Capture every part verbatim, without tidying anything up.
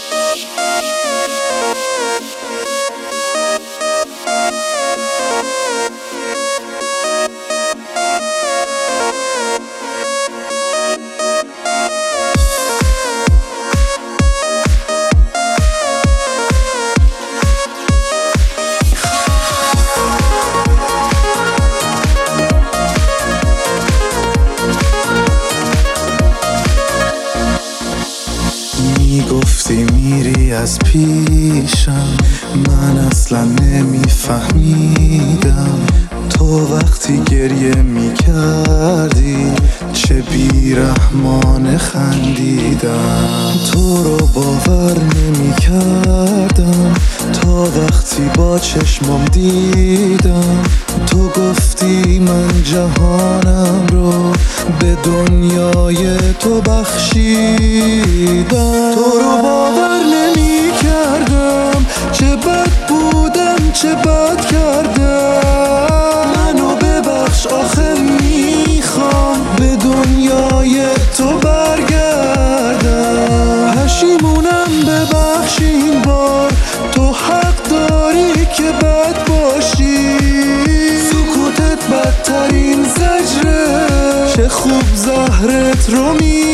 میگفتی میری از پیشم، من اصلا نمیفهمیدم. تو وقتی گریه میکردی چه بیرحمانه خندیدم. تو رو باور نمیکردم تا وقتی با چشمام دیدم. تو گفتی من جهانم رو به دنیای تو بخشیدم. تو رو باور نمی کردم، چه بد بودم چه بد کردم. منو ببخش آخه میخوام به دنیای تو برگردم. پشیمونم ببخش این بار، تو حق داری که بد باشی. سکوتت بدترین زجره، چه خوب زهرت رو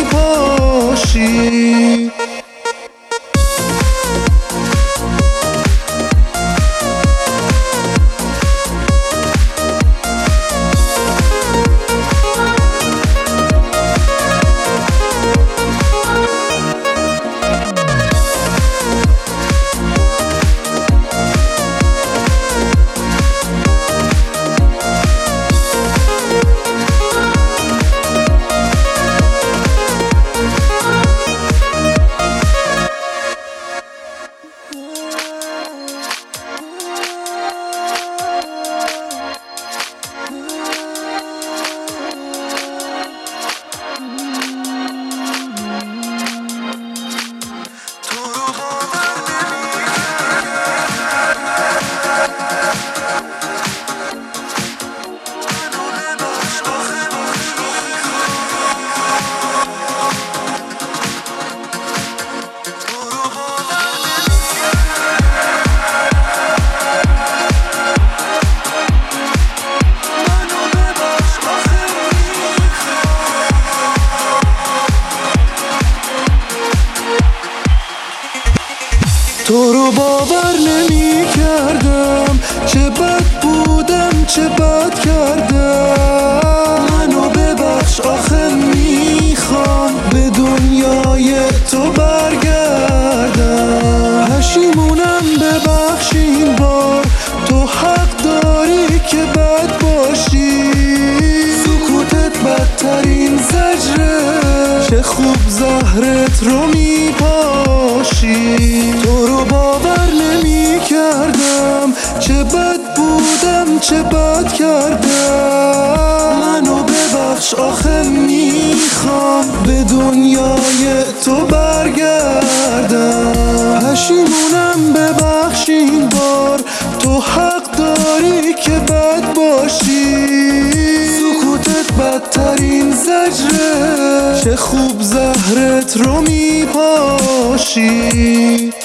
میپاشی. تو رو باور نمی کردم، چه بد بودم چه بد کردم. منو ببخش آخه میخوام به دنیای تو برگردم. پشیمونم ببخش این بار، تو حق داری که بد باشی. سکوتت بدترین زجره، چه خوب زهرت رو میپاشی. تو رو باور نمی کردم، چه بد بودم چه بد کردم. منو ببخش آخه میخوام به دنیای تو برگردم. پشیمونم ببخش این بار، تو حق داری که بد باشی. سکوتت بدترین زجره، چه خوب زهرت رو میپاشی.